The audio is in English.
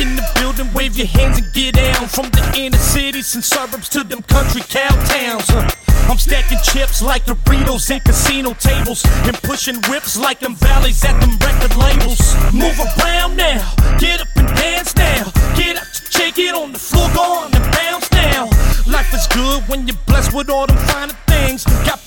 in the building, wave your hands and get down. From the inner cities and suburbs to them country cowtowns. I'm stacking chips like Doritos and casino tables, and pushing whips like them valleys at them record labels. Move around now, get up and dance now. Get up, shake it on the floor, go on and bounce now. Life is good when you're blessed with all them finer things. Got